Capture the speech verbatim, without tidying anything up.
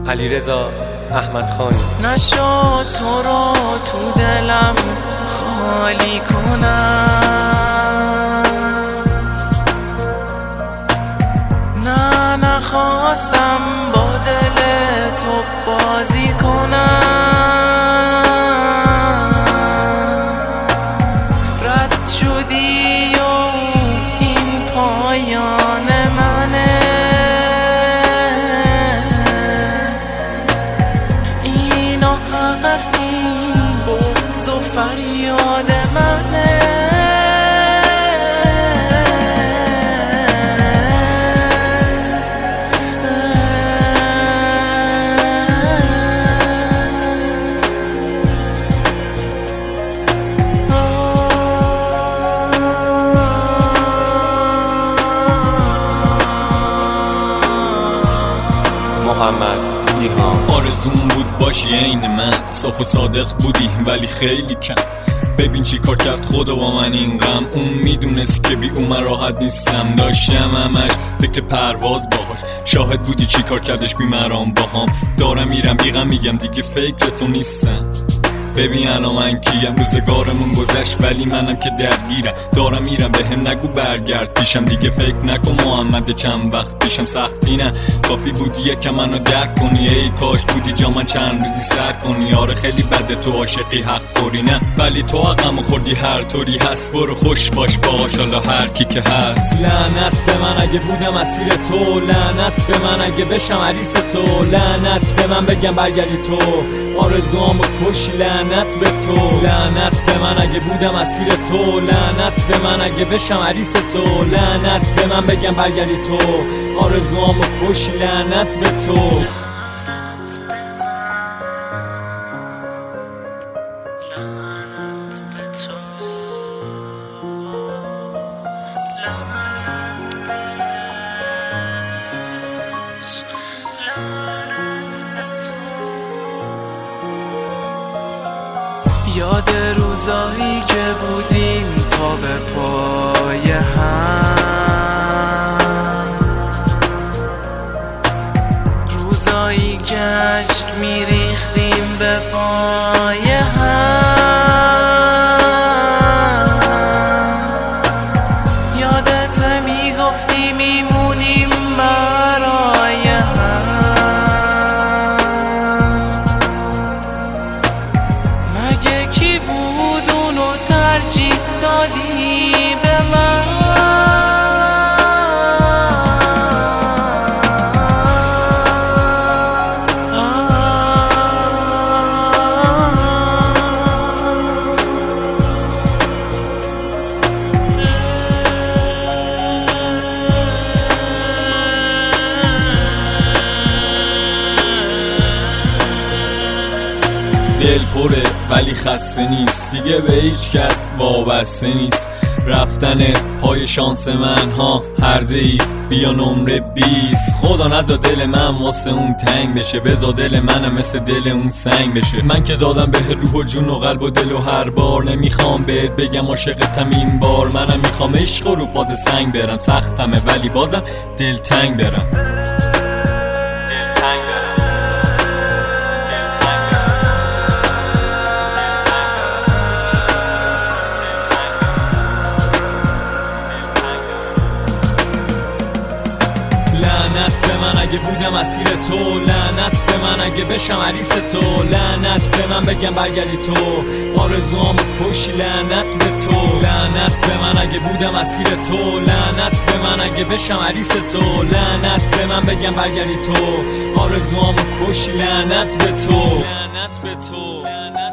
علیرضا احمدخانی. نشد تو رو تو دلم خالی کنم، نه نخواستم با دل تو بازی کنم. رد شدی و این پایان منه، اینا حرف نی بغض و فریاد منه. محمد ایهان. آرزوم بود باشی عین من، صاف و صادق بودی ولی خیلی کم. ببین چی کار کرد خدا با من این غم، اون میدونست که بی اون راحت نیستم. داشتم همش فکر پرواز باهاش، شاهد بودی چی کار کردش بی مرام باهام. دارم میرم بیغم میگم دیگه فکر تو نیستم. ببین الان من کیم، روزگارمون گذشت ولی منم که درگیرم. دارم میرم به هم نگو برگرد پیشم، دیگه فکر نکن محمد چند وقت پیشم سختی نه. کافی بود یکم منو درک کنی، ای کاش بودی جا من چند روزی سر کنی. آره خیلی بده تو عاشقی حق خوری نه، ولی تو حقمو خوردی هر طوری هست. برو خوش باش باش حالا هر کی که هست. لعنت به من اگه بودم اسیر تو، لعنت به من اگه بشم عریس تو، لعنت به من بگم برگردی تو آرزوامو کش، لعنت به تو. لعنت به من اگه بودم اسیر تو، لعنت به من اگه بشم عریس تو، لعنت به من بگم برگردی تو آرزوامو کش، لعنت به تو. یاد روزایی که بودیم پا به پای هم، روزایی که عشق میریختیم به پای هم. یادت میگفتی میمونیم برای هم، مگه کی بود اونو ترجیح دادی به من؟ دل پره ولی خسته نیست، دیگه به هیچ کس وابسته نیست. رفتن پای شانس من ها هرزه ای بیا نمره بیست. خدا نزا دل من واسه اون تنگ بشه، بزا دل منم مثل دل اون سنگ بشه. من که دادم به روح و جون و قلب و دل و هر بار، نمیخوام بهت بگم عاشقتم این بار. منم میخوام عشق و رو فاز سنگ برم، سختمه ولی بازم دل تنگ برم. دل تنگ برم. لعنت به من اگه بودم اسیر تو، لعنت به من اگه بشم عریس تو، لعنت به من بگم برگردی تو آرزوامو کش، لعنت به تو. لعنت به من اگه بودم اسیر تو، لعنت به من اگه بشم عریس تو، لعنت به من بگم برگردی تو آرزوامو کش، لعنت به تو. لعنت به تو.